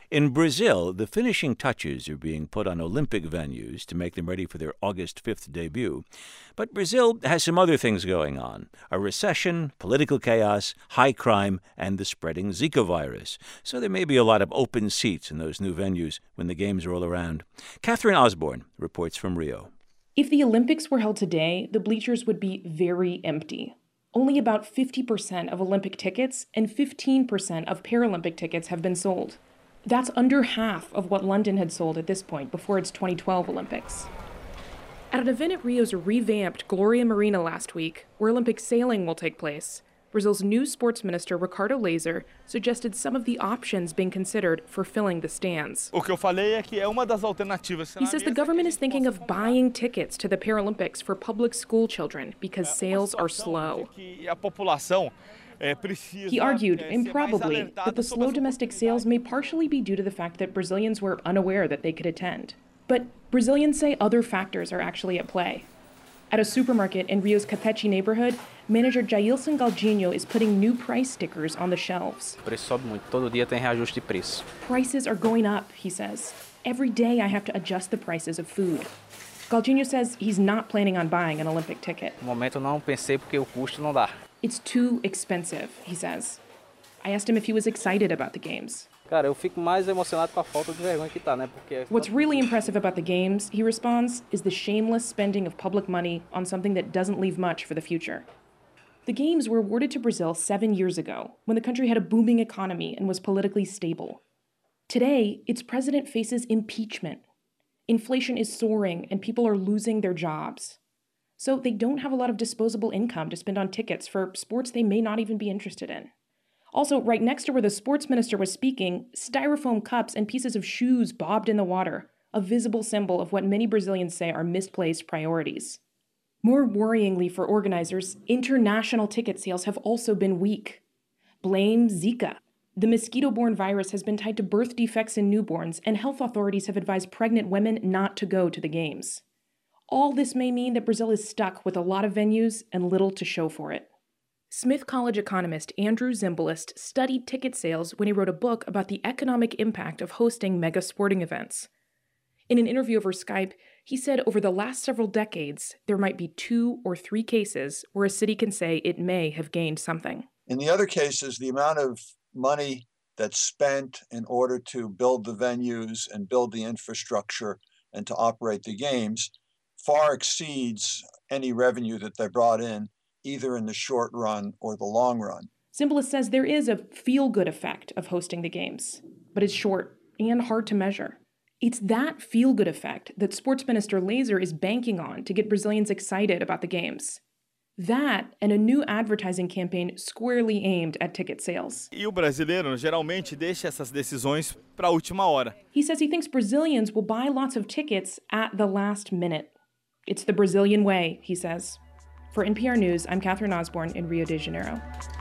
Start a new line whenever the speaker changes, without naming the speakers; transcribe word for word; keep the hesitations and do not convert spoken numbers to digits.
In Brazil, the finishing touches are being put on Olympic venues to make them ready for their August fifth debut. But Brazil has some other things going on: a recession, political chaos, high crime, and the spreading Zika virus. So there may be a lot of open seats in those new venues when the games roll around. Catherine Osborne reports from Rio.
If the Olympics were held today, the bleachers would be very empty. Only about fifty percent of Olympic tickets and fifteen percent of Paralympic tickets have been sold. That's under half of what London had sold at this point before its twenty twelve Olympics. At an event at Rio's revamped Gloria Marina last week, where Olympic sailing will take place, Brazil's new sports minister, Ricardo Lazer, suggested some of the options being considered for filling the stands. He says the government is thinking of buying tickets to the Paralympics for public school children because sales are slow. He argued, improbably, that the slow domestic sales may partially be due to the fact that Brazilians were unaware that they could attend. But Brazilians say other factors are actually at play. At a supermarket in Rio's Catete neighborhood, manager Jailson Galdinho is putting new price stickers on the shelves. Prices are going up, he says. Every day I have to adjust the prices of food. Galdinho says he's not planning on buying an Olympic ticket. It's too expensive, he says. I asked him if he was excited about the games. What's really impressive about the games, he responds, is the shameless spending of public money on something that doesn't leave much for the future. The games were awarded to Brazil seven years ago, when the country had a booming economy and was politically stable. Today, its president faces impeachment. Inflation is soaring and people are losing their jobs. So they don't have a lot of disposable income to spend on tickets for sports they may not even be interested in. Also, right next to where the sports minister was speaking, styrofoam cups and pieces of shoes bobbed in the water, a visible symbol of what many Brazilians say are misplaced priorities. More worryingly for organizers, international ticket sales have also been weak. Blame Zika. The mosquito-borne virus has been tied to birth defects in newborns, and health authorities have advised pregnant women not to go to the games. All this may mean that Brazil is stuck with a lot of venues and little to show for it. Smith College economist Andrew Zimbalist studied ticket sales when he wrote a book about the economic impact of hosting mega sporting events. In an interview over Skype, he said over the last several decades, there might be two or three cases where a city can say it may have gained something.
In the other cases, the amount of money that's spent in order to build the venues and build the infrastructure and to operate the games far exceeds any revenue that they brought in, either in the short run or the long run.
Zimbalist says there is a feel-good effect of hosting the games, but it's short and hard to measure. It's that feel-good effect that Sports Minister Lazer is banking on to get Brazilians excited about the games. That and a new advertising campaign squarely aimed at ticket sales.
E o brasileiro geralmente deixa essas decisões para a última hora.
He says he thinks Brazilians will buy lots of tickets at the last minute. It's the Brazilian way, he says. For N P R News, I'm Catherine Osborne in Rio de Janeiro.